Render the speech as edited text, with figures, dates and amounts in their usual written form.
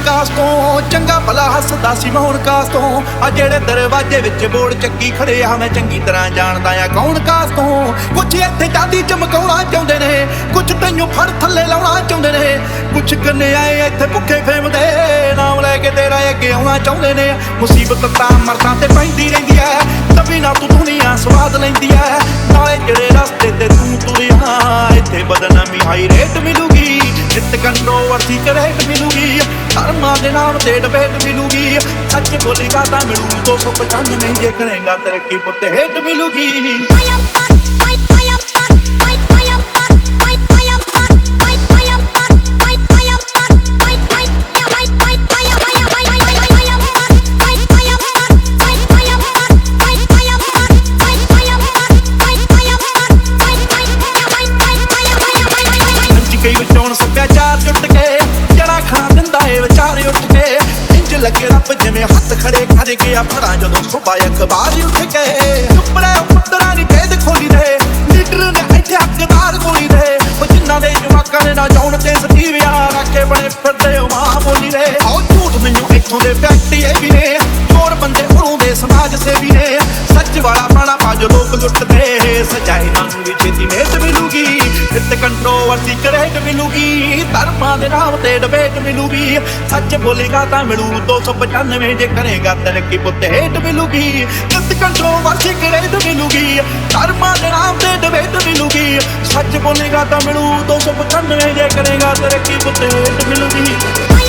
ਕਾਸ ਤੋਂ ਚੰਗਾ ਭਲਾ ਹੱਸਦਾ ਸੀ ਮੈਂ ਹੁਣ ਕਾਸ ਤੋਂ ਆ ਜਿਹੜੇ ਦਰਵਾਜ਼ੇ ਵਿੱਚ ਬੋੜ ਚੱਕੀ ਖੜੇ ਆ ਮੈਂ ਚੰਗੀ ਤਰ੍ਹਾਂ ਜਾਣਦਾ ਆ ਕੌਣ ਕਾਸ ਤੋਂ ਕੁਛ ਇੱਥੇ ਚਾਂਦੀ ਚਮਕਾਉਣਾ ਚਾਹੁੰਦੇ ਨੇ ਕੁਛ ਤੈਨੂੰ ਫੜ ਥੱਲੇ ਲਾਉਣਾ ਚਾਹੁੰਦੇ ਨੇ ਕੁਛ ਕੰਨੇ ਆਏ ਇੱਥੇ ਭੁੱਖੇ ਫੇਮਦੇ ਨਾਮ ਲੈ ਕੇ ਤੇਰਾ ਅੱਗੇ ਆਉਣਾ ਚਾਹੁੰਦੇ ਨੇ ਮੁਸੀਬਤ ਤਾਂ ਮਰਦਾਂ ਤੇ ਪੈਂਦੀ ਰਹਿੰਦੀ ਐ ਤਵੀ ਨਾ ਤੂੰ ਦੁਨੀਆ ਸਵਾਦ ਲੈਂਦੀ ਐ ਨਾਲੇ ਜਿਹੜੇ ਰਸਤੇ ਤੇ ਤੂੰ ਤੁਰਿਆ ਇੱਥੇ ਬਦਨਾਮੀ ਹਾਈ ਰੇਟ ਮਿਲੂਗੀ ਜਿੱਤ ਕੰਟਰੋਵਰਸੀ ਕਰੇਟ ਮਿਲੂਗੀ ਧਰਮਾਂ ਦੇ ਨਾਮ ਤੇ ਡਿਬੇਟ ਮਿਲੂਗੀ ਸੱਚ ਬੋਲੇਗਾ ਤਾਂ ਮਿਲੂ 295 ਜੇ ਕਰੇਗਾ ਤਰੱਕੀ ਪੁੱਤ ਹੇਟ ਮਿਲੂਗੀ ਸੱਭਿਆਚਾਰ ਜੁੱਟ ਕੇ ਜੜਾ ਖਾ ਦਿੰਦਾ ਏ ਵਿਚਾਰੇ ਉੱਠ ਕੇ ਇੰਜ ਲੱਗੇ ਰੱਬ ਜਿਵੇਂ ਹੱਥ ਖੜੇ ਕਰ ਗਿਆ ਫੜਾਂ ਜਦੋਂ ਸੁਬਾ ਅਖਬਾਰ ਉੱਠ ਕੇ ਚੁੱਪੜੇ ਪੁੱਤਰਾਂ ਦੀ ਭੇਦ ਖੋਲੀ ਦੇ ਲੀਡਰ ਨੇ ਇੱਥੇ ਹੱਕਦਾਰ ਗੋਲੀ ਦੇ ਉਹ ਜਿਨ੍ਹਾਂ ਦੇ ਜਵਾਕਾਂ ਨੇ ਨਾ ਜਾਉਣ ਤੇ ਸਟੀਵਿਆ ਰੱਖੇ ਬਣੇ ਫਿਰਦੇ ਉਹ ਮਾਂ ਬੋਲੀ ਦੇ ਆਓ ਝੂਠ ਮੈਨੂੰ ਇੱਥੋਂ ਦੇ ਫੈਕਟਰੀ ਇਹ ਵੀ ਨੇ ਚੋਰ ਬੰਦੇ ਉਰੋਂ ਦੇ ਸਮਾਜ ਸੇਵੀ ਨੇ ਸੱਚ ਵਾਲਾ ਪਾਣਾ ਪਾ ਜੋ ਲੋਕ ਲੁੱਟਦੇ ਸਜਾਏ ਨਾਲ ਵੀ ਛੇਤੀ ਮੇਟ ਮਿਲੂਗੀ ਇੱਤ ਕੰਟਰੋਵਰਸੀ ਕਰੇਟ ਮਿਲੂਗੀ ਧਰਮਾਂ ਦੇ ਨਾਮ ਤੇ ਡਿਬੇਟ ਮਿਲੂਗੀ ਸੱਚ ਬੋਲੇਗਾ ਤਾਂ ਮਿਲੂ 295 ਜੇ ਕਰੇਗਾ ਤਰੱਕੀ ਪੁੱਤ ਹੇਟ ਮਿਲੂਗੀ ਇੱਤ ਕੰਟਰੋਵਰਸੀ ਕਰੇਟ ਮਿਲੂਗੀ ਧਰਮਾਂ ਦੇ ਨਾਮ ਤੇ ਡਿਬੇਟ ਮਿਲੂਗੀ ਸੱਚ ਬੋਲੇਗਾ ਤਾਂ ਮਿਲੂ 295 ਜੇ ਕਰੇਗਾ ਤਰੱਕੀ ਪੁੱਤ ਹੇਟ ਮਿਲੂਗੀ